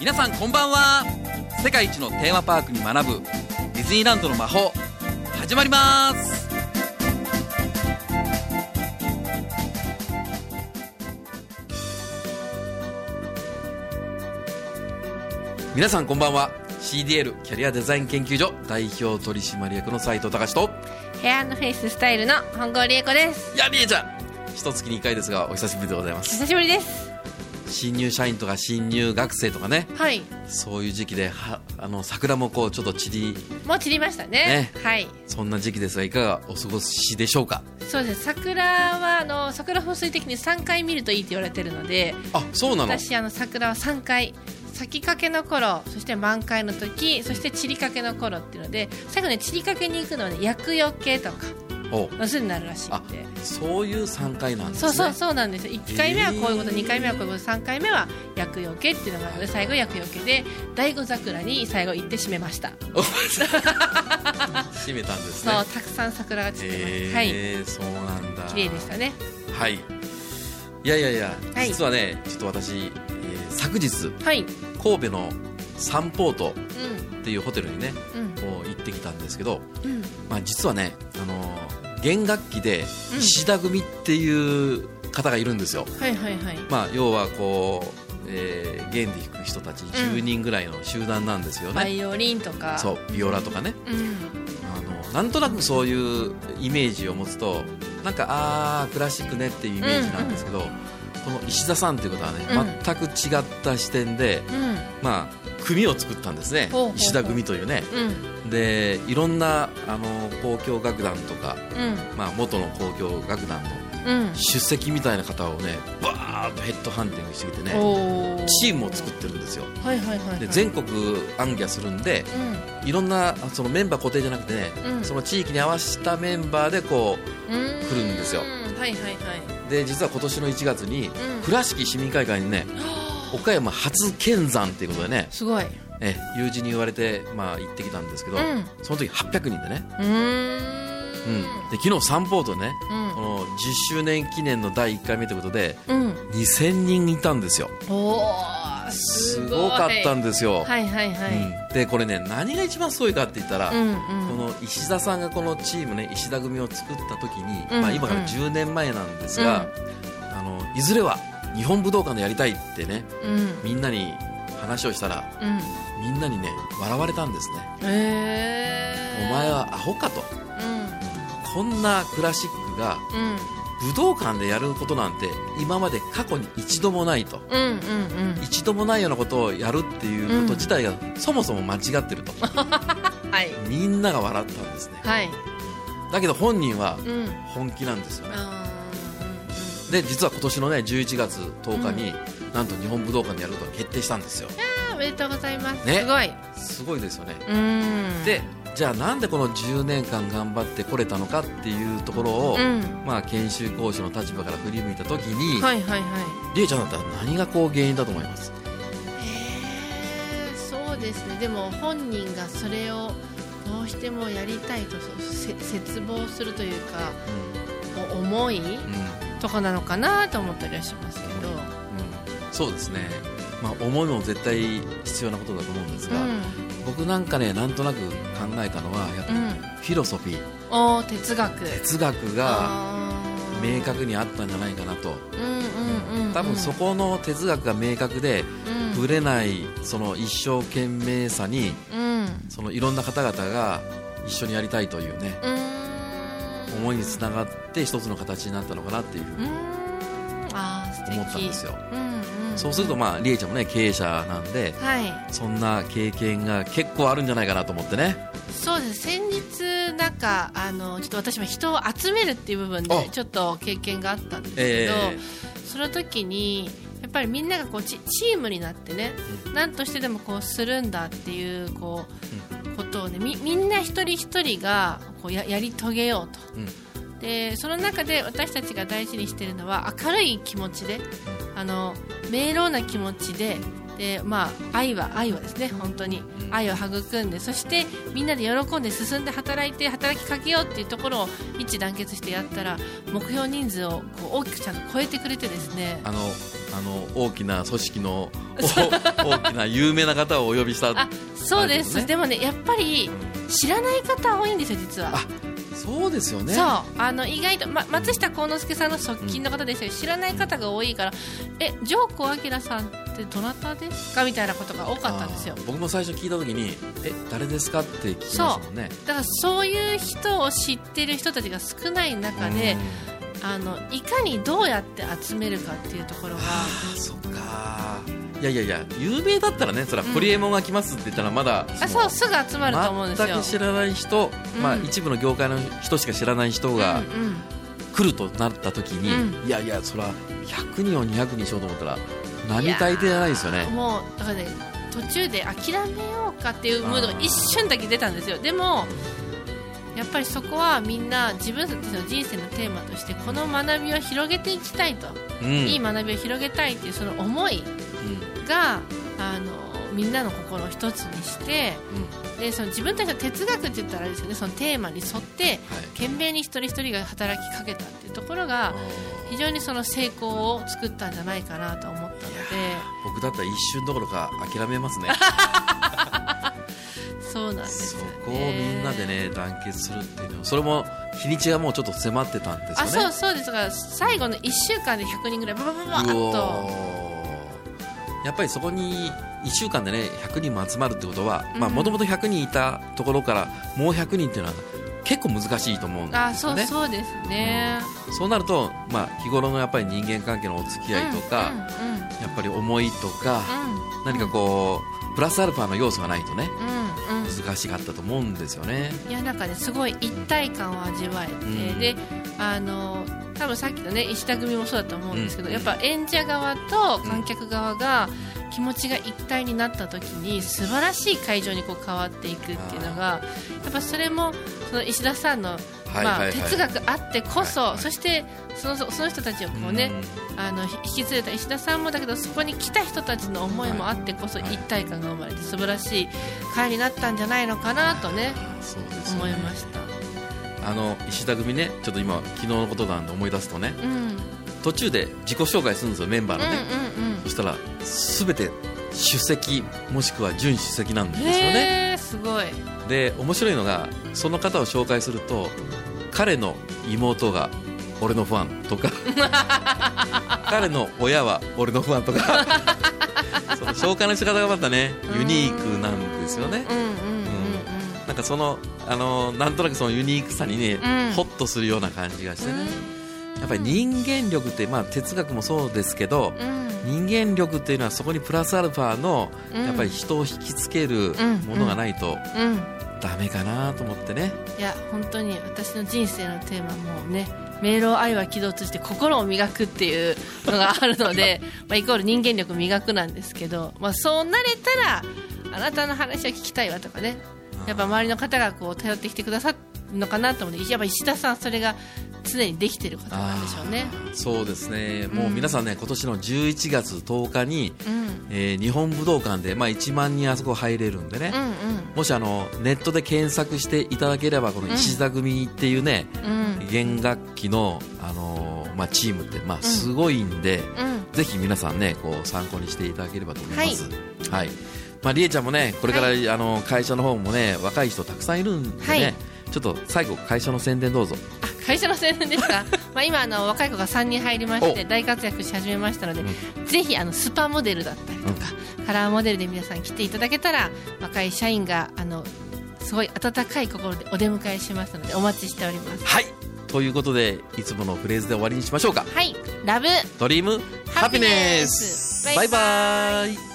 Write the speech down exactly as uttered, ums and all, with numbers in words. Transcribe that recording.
皆さんこんばんは。世界一のテーマパークに学ぶディズニーランドの魔法始まります。皆さんこんばんは。 シーディーエル キャリアデザイン研究所代表取締役の斉藤隆とヘア&フェイススタイルの本郷理恵子です。 いや、りえちゃん、一月にいっかいですがお久しぶりでございます。 久しぶりです。 新入社員とか新入学生とかね、 はい、そういう時期ではあの桜もこうちょっと散りもう散りました ね, ね、はい、 そんな時期ですがいかがお過ごしでしょうか。 そうです。桜はあの桜風水的にさんかい見るといいって言われてるので、 あ、そうなの。 私あの桜はさんかい、咲きかけの頃、そして満開の時、そして散りかけの頃っていうので、最後ね散りかけに行くのはね厄除けとかの巣になるらしいんで、 そういうさんかいなんですね。 そうそうそうなんです。いっかいめはこういうこと、えー、にかいめはこういうこと、さんかいめは厄除けっていうのがあるので、最後厄除けで醍醐桜に最後行って締めました。 締めたんですね。 そう、たくさん桜が散ってます、 えー、 はい、 そうなんだ。 綺麗でしたね。 はい。いやいやいや、 はい、 実はねちょっと私、えー、昨日、 はい、 神戸のサンポートっていうホテルにね、うん、こう行ってきたんですけど、うん、まあ、実はね、あのー、弦楽器で石田組っていう方がいるんですよ、 うん、はいはいはい。 まあ、要はこう、えー、弦で弾く人たちじゅうにんぐらいの集団なんですよね、うん、 バイオリンとかそうビオラとかね、うん、あのなんとなくそういうイメージを持つとなんかあークラシックねっていうイメージなんですけど、うんうん、この石田さんということはね、うん、全く違った視点で、うん、まあ組を作ったんですね、ほうほうほう、石田組というね、うん、でいろんなあの交響楽団とか、うん、まあ、元の交響楽団の出席みたいな方をねバーッとヘッドハンティングしてきてね、チームを作ってるんですよ、はいはいはいはい、で全国行脚するんで、うん、いろんなそのメンバー固定じゃなくてね、うん、その地域に合わせたメンバーでこう、うん、来るんですよ、はいはいはい、で実は今年のいちがつに、うん、倉敷市民会館にね岡山初見山ということでね、すごいえ友人に言われて、まあ、行ってきたんですけど、うん、その時はっぴゃくにんでね、うーん、うん、で昨日サンポートね、うん、このじゅっしゅうねん記念のだいいっかいめということで、うん、にせんにんいたんですよ。おー、すごい、すごかったんですよ、はいはいはい、うん、でこれね何が一番すごいかって言ったら、うんうん、この石田さんがこのチームね石田組を作った時に、うんうん、まあ、今からじゅうねんまえなんですが、うん、あのいずれは日本武道館でやりたいってね、うん、みんなに話をしたら、うん、みんなにね笑われたんですね、えー、お前はアホかと、うん、こんなクラシックが武道館でやることなんて今まで過去に一度もないと、うんうんうん、一度もないようなことをやるっていうこと自体がそもそも間違ってると、はい、みんなが笑ったんですね、はい、だけど本人は本気なんですよね、うん、で実は今年のねじゅういちがつとおかに、うん、なんと日本武道館でやることが決定したんですよ。いやおめでとうございます、 ね、 すごいすごいですよね。うん、でじゃあなんでこのじゅうねんかん頑張ってこれたのかっていうところを、うん、まあ、研修講師の立場から振り向いたときに、はいはいはい、りえちゃんだったら何がこう原因だと思います？ えー、そうですね。でも本人がそれをどうしてもやりたいと切望するというか、うん、思い、うん、とかなのかなと思ったりはしますけど、うんうん、 そうですね、まあ、思いも絶対必要なことだと思うんですが、うん、僕なんかねなんとなく考えたのはやっぱりフィロソフィー、 うん、お哲学哲学が明確にあったんじゃないかなと、多分そこの哲学が明確で、うん、ぶれないその一生懸命さに、うん、そのいろんな方々が一緒にやりたいというね、うん、思いにつながって一つの形になったのかなっていうふうに思ったんですよ、うんうんうん、そうするとまありえちゃんもね経営者なんで、はい、そんな経験が結構あるんじゃないかなと思ってね。 そうです。先日なんかあのちょっと私も人を集めるっていう部分でちょっと経験があったんですけど、えー、その時にやっぱりみんながこう チ, チームになってね、うん、何としてでもこうするんだっていうこう、うん、ことをね み, みんな一人一人がこう や, やり遂げようと、うん、でその中で私たちが大事にしているのは明るい気持ちで、うん、あの明朗な気持ちでで、まあ、愛は愛はですね本当に愛を育んで、そしてみんなで喜んで進んで働いて働きかけようっていうところを一致団結してやったら目標人数をこう大きくちゃんと超えてくれてですね、 あのあの大きな組織の大きな有名な方をお呼びした、 あそうです、ね、でもねやっぱり知らない方多いんですよ実は。 あそうですよね。 そうあの意外と、ま、松下幸之助さんの側近の方でしたけど、うん、知らない方が多いからえ城小明さんってどなたですかみたいなことが多かったんですよ。 僕も最初聞いた時にえ誰ですかって聞きましたもんね。 そうだからそういう人を知ってる人たちが少ない中で、うん、あのいかにどうやって集めるかっていうところが。 あそっかいやいやいや有名だったらねそれはホリエモンが来ますって言ったらまだ、うん、 あそうすぐ集まると思うんですよ。 全く知らない人、うんまあ、一部の業界の人しか知らない人が来るとなった時に、うんうん、いやいやそれはひゃくにんをにひゃくにんしようと思ったら並大抵じゃないですよね。 もうだからね途中で諦めようかっていうムードが一瞬だけ出たんですよ。でもやっぱりそこはみんな自分たちの人生のテーマとしてこの学びを広げていきたいと、うん、いい学びを広げたいっていうその思いが、うん、あのみんなの心を一つにして、うん、でその自分たちの哲学って言ったらあれですよねそのテーマに沿って、はい、懸命に一人一人が働きかけたっていうところが非常にその成功を作ったんじゃないかなと思ったので僕だったら一瞬どころか諦めますねそうなんですよね。 そこをみんなでね団結するっていうのそれも日にちがもうちょっと迫ってたんですよね。 あそうそうですが最後のいっしゅうかんでひゃくにんぐらいババババッとやっぱりそこにいっしゅうかんでねひゃくにんも集まるってことはもともとひゃくにんいたところからもうひゃくにんっていうのは結構難しいと思うんですよね。 あそうそうですね、 うん、そうなると、まあ、日頃のやっぱり人間関係のお付き合いとか、うんうんうん、やっぱり思いとか、うん、何かこうプラスアルファの要素がないとね、うんうん、難しかったと思うんですよね。 いやなんかねすごい一体感を味わえて、うん、であの多分さっきのね石田組もそうだと思うんですけど、うん、やっぱ演者側と観客側が気持ちが一体になった時に素晴らしい会場にこう変わっていくっていうのがやっぱそれもその石田さんのまあ、哲学あってこそ、はいはい、そしてその、その人たちをこう、ね、うん、あの引き連れた石田さんもだけどそこに来た人たちの思いもあってこそ、はい、一体感が生まれて素晴らしい会になったんじゃないのかなとね、そうですね、思いました。 あの石田組ねちょっと今昨日のことなんで思い出すとね、うん、途中で自己紹介するんですよメンバーのね、うんうんうん、そしたら全て出席もしくは準出席なんですよね。 へーすごい。 で面白いのがその方を紹介すると彼の妹が俺のファンとか彼の親は俺のファンとかその紹介の仕方がまたねユニークなんですよね。なんかそのあのなんとなくそのユニークさにね、うん、ホッとするような感じがしてね、うん、やっぱり人間力って、まあ、哲学もそうですけど、うん、人間力っていうのはそこにプラスアルファの、うん、やっぱり人を引きつけるものがないと、うんうんダメかなと思ってね。 いや本当に私の人生のテーマもね明朗愛は気動通じて心を磨くっていうのがあるのでまあイコール人間力磨くなんですけど、まあ、そうなれたらあなたの話を聞きたいわとかねやっぱ周りの方がこう頼ってきてくださるのかなと思ってやっぱ石田さんそれが常にできてる方なんでしょうね。 そうですねもう皆さんね、うん、今年のじゅういちがつとおかに、うんえー、日本武道館で、まあ、いちまんにんあそこ入れるんでね、うんうん、もしあのネットで検索していただければこの石田組っていうね、うん、弦楽器の、あのーまあ、チームって、まあ、すごいんで、うん、ぜひ皆さんねこう参考にしていただければと思います。はい、はいまあ、りえちゃんもねこれから、はい、あの会社の方もね若い人たくさんいるんでね、はいちょっと最後会社の宣伝どうぞ。 あ会社の宣伝ですかまあ今あの若い子がさんにん入りまして大活躍し始めましたので、うん、ぜひあのスパモデルだったりとか、うん、カラーモデルで皆さん来ていただけたら若い社員があのすごい温かい心でお出迎えしますのでお待ちしております。 はいということでいつものフレーズで終わりにしましょうか。 はいラブドリームハピネスバイバイ。